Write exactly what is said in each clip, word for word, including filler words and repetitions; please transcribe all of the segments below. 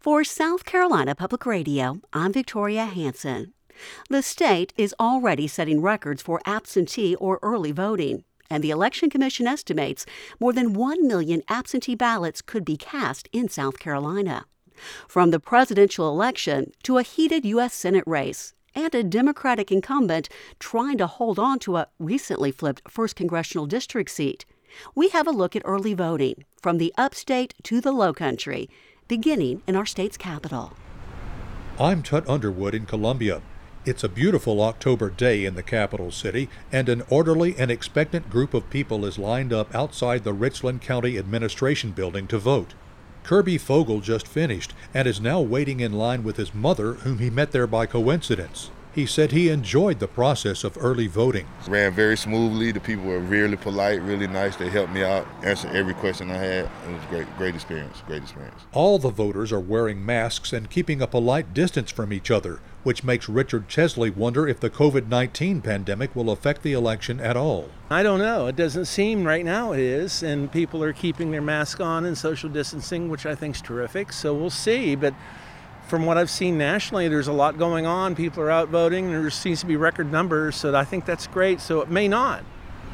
For South Carolina Public Radio, I'm Victoria Hanson. The state is already setting records for absentee or early voting, and the Election Commission estimates more than one million absentee ballots could be cast in South Carolina. From the presidential election to a heated U S Senate race and a Democratic incumbent trying to hold on to a recently flipped first Congressional District seat, we have a look at early voting from the upstate to the lowcountry, beginning in our state's capital. I'm Tut Underwood in Columbia. It's a beautiful October day in the capital city, and an orderly and expectant group of people is lined up outside the Richland County Administration Building to vote. Kirby Fogle just finished and is now waiting in line with his mother, whom he met there by coincidence. He said he enjoyed the process of early voting. Ran very smoothly. The people were really polite, really nice. They helped me out, answered every question I had. It was great, great experience, great experience. All the voters are wearing masks and keeping a polite distance from each other, which makes Richard Chesley wonder if the covid nineteen pandemic will affect the election at all. I don't know. It doesn't seem right now it is, and people are keeping their mask on and social distancing, which I think is terrific. So we'll see, but from what I've seen nationally, there's a lot going on. People are out voting. There seems to be record numbers, so I think that's great. So it may not.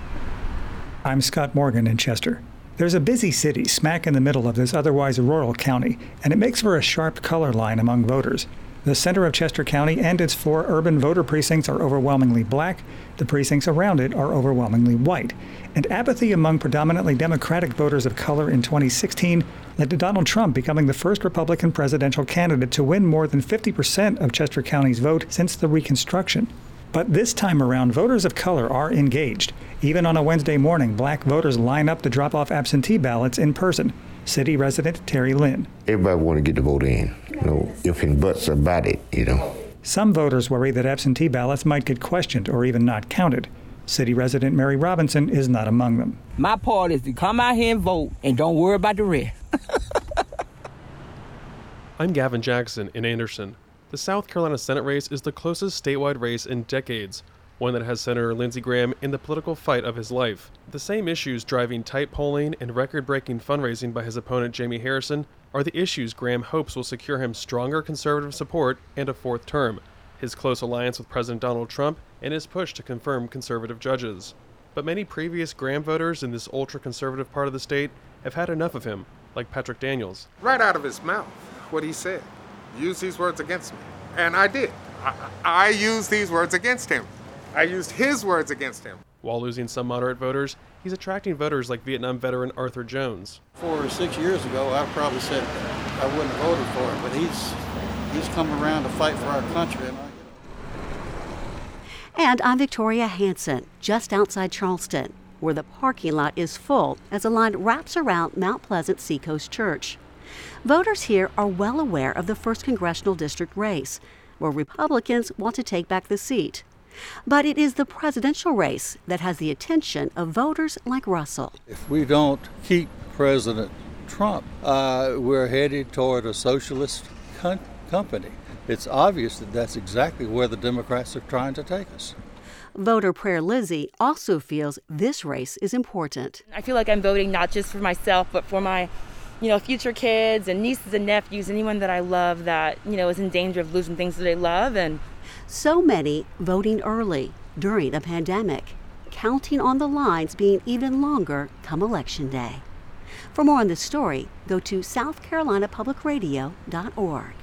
I'm Scott Morgan in Chester. There's a busy city smack in the middle of this otherwise rural county, and it makes for a sharp color line among voters. The center of Chester County and its four urban voter precincts are overwhelmingly black. The precincts around it are overwhelmingly white. And apathy among predominantly Democratic voters of color in twenty sixteen led to Donald Trump becoming the first Republican presidential candidate to win more than fifty percent of Chester County's vote since the Reconstruction. But this time around, voters of color are engaged. Even on a Wednesday morning, black voters line up to drop off absentee ballots in person. City resident Terry Lynn. Everybody want to get the vote in. No ifs and buts about it, you know. Some voters worry that absentee ballots might get questioned or even not counted. City resident Mary Robinson is not among them. My part is to come out here and vote and don't worry about the rest. I'm Gavin Jackson in Anderson. The South Carolina Senate race is the closest statewide race in decades, one that has Senator Lindsey Graham in the political fight of his life. The same issues driving tight polling and record-breaking fundraising by his opponent Jamie Harrison are the issues Graham hopes will secure him stronger conservative support and a fourth term, his close alliance with President Donald Trump, and his push to confirm conservative judges. But many previous Graham voters in this ultra-conservative part of the state have had enough of him, like Patrick Daniels. Right out of his mouth, what he said. Use these words against me. And I did. I, I used these words against him. I used his words against him. While losing some moderate voters, he's attracting voters like Vietnam veteran Arthur Jones. Four or six years ago, I probably said I wouldn't have voted for him, but he's he's come around to fight for our country. And, I... and I'm Victoria Hanson, just outside Charleston, where the parking lot is full as a line wraps around Mount Pleasant Seacoast Church. Voters here are well aware of the first Congressional District race, where Republicans want to take back the seat. But it is the presidential race that has the attention of voters like Russell. If we don't keep President Trump, uh, we're headed toward a socialist con- company. It's obvious that that's exactly where the Democrats are trying to take us. Voter Prayer Lizzie also feels this race is important. I feel like I'm voting not just for myself, but for my you know, future kids and nieces and nephews, anyone that I love that, you know, is in danger of losing things that they love. And so many voting early during a pandemic, counting on the lines being even longer come Election Day. For more on this story, go to south carolina public radio dot org.